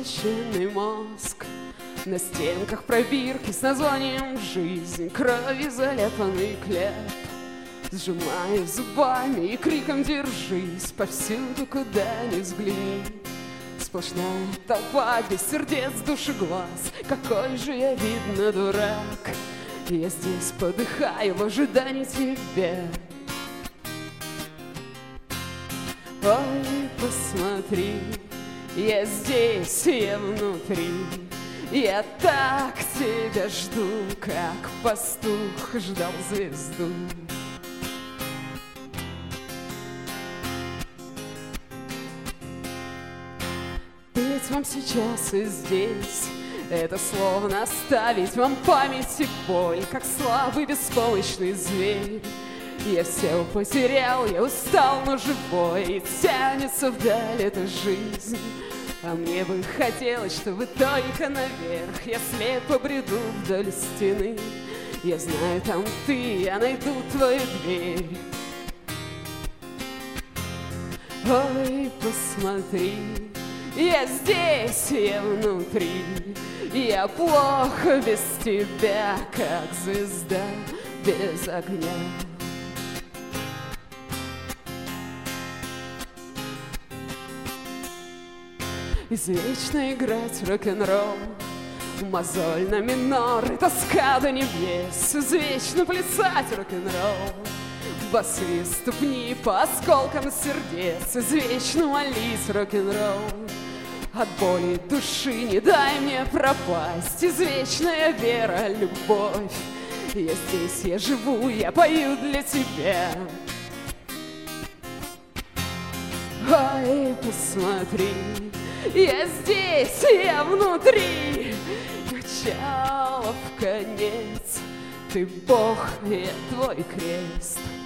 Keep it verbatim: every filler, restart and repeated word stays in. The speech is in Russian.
измученный мозг. На стенках пробирки с названием «Жизнь», кровью заляпанный клеп. Сжимаю зубами и криком «Держись!» повсюду, куда ни взгляни. Сплошная толпа без сердец, душ и глаз. Какой же я, видно, дурак. Я здесь подыхаю в ожидании тебя. Ой, посмотри, я здесь, я внутри. Я так тебя жду, как пастух ждал звезду. Петь вам сейчас и здесь — это словно оставить вам память и боль, как слабый беспомощный зверь. Я все потерял, я устал, но живой, и тянется вдаль эта жизнь. А мне бы хотелось, чтобы только наверх я слепо бреду вдоль стены. Я знаю, там ты, я найду твою дверь. Ой, посмотри, я здесь, я внутри. Я плохо без тебя, как звезда без огня. Извечно играть рок-н-ролл, мозоль на минор и тоска до небес. Извечно плясать рок-н-ролл, босые ступни по осколкам сердец. Извечно молить рок-н-ролл, от боли души не дай мне пропасть. Извечная вера, любовь. Я здесь, я живу, я пою для тебя. Ой, посмотри, я здесь, я внутри. Начало в конец, ты Бог, я твой крест.